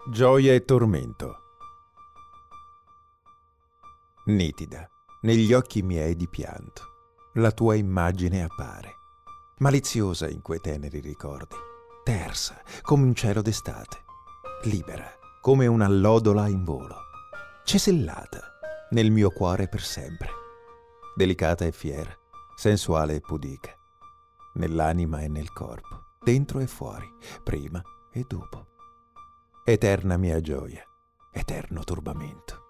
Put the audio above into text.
Gioia e tormento. Nitida, negli occhi miei di pianto, la tua immagine appare, maliziosa in quei teneri ricordi, tersa come un cielo d'estate, libera come un'allodola in volo, cesellata nel mio cuore per sempre, delicata e fiera, sensuale e pudica, nell'anima e nel corpo, dentro e fuori, prima e dopo. Eterna mia gioia, eterno turbamento.